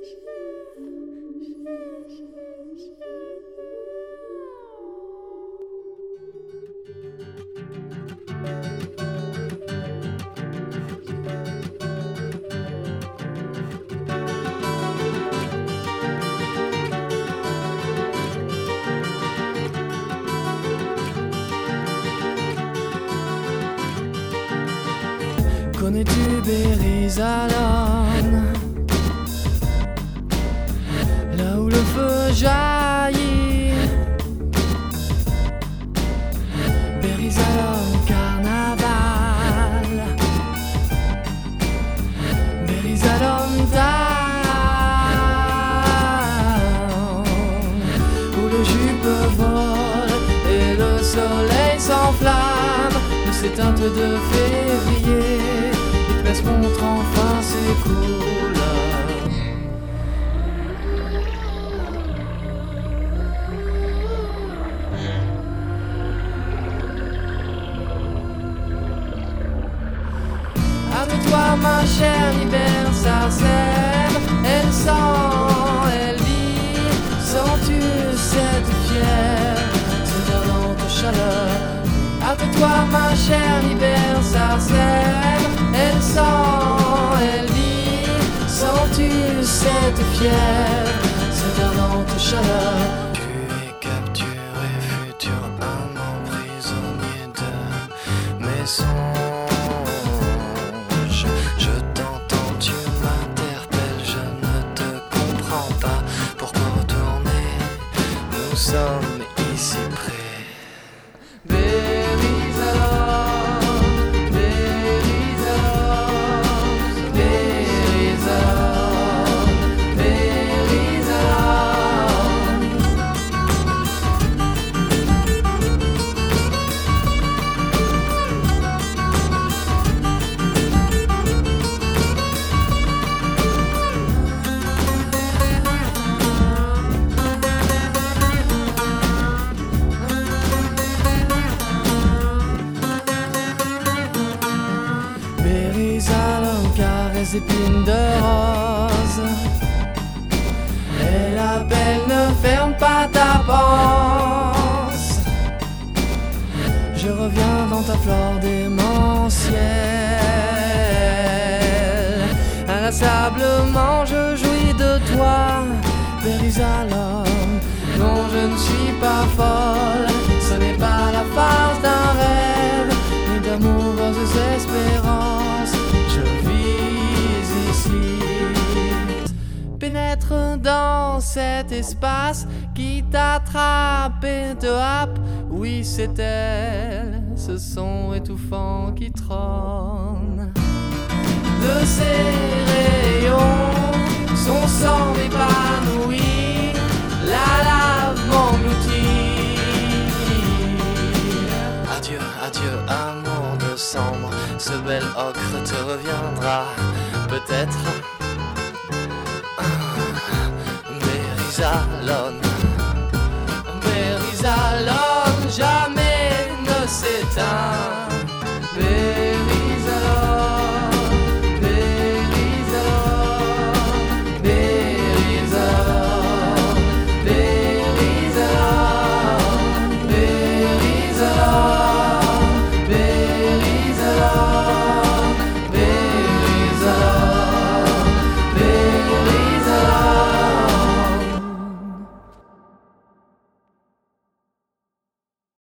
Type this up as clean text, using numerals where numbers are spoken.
Connais-tu Berrisalon, là où le feu jaillit? Berrisalon carnaval, Berrisalon town, où le jupe vole et le soleil s'enflamme de ces teintes de février. Montre enfin ses couleurs. Hâte-toi ma chère, l'hiver ça sème. Elle sent, elle vit. Sens-tu cette fière, cette ardente chaleur? Hâte-toi ma chère, l'hiver ça sème. Elle sent, elle vit. Sens-tu cette fière, cette ardente chaleur? Tu es capturé, futur amant, prisonnier de mes songes. Je t'entends, tu m'interpelles, je ne te comprends pas. Pourquoi retourner? Nous sommes ici près. Caresse épines de rose, et la belle ne ferme pas ta panse. Je reviens dans ta flore démentielle. Inlassablement je jouis de toi, Berrisalon. Non, je ne suis pas folle, ce n'est pas la farce d'un rêve, ni d'amoureuses espérances. Je vis ici, pénètre dans cet espace qui t'attrape et te happe. Oui, c'est elle, ce son étouffant qui trône. De ses rayons, son sang m'épanouit, la lave m'engloutit. Adieu, adieu, amour de cendre, ce bel ocre te reviendra peut-être.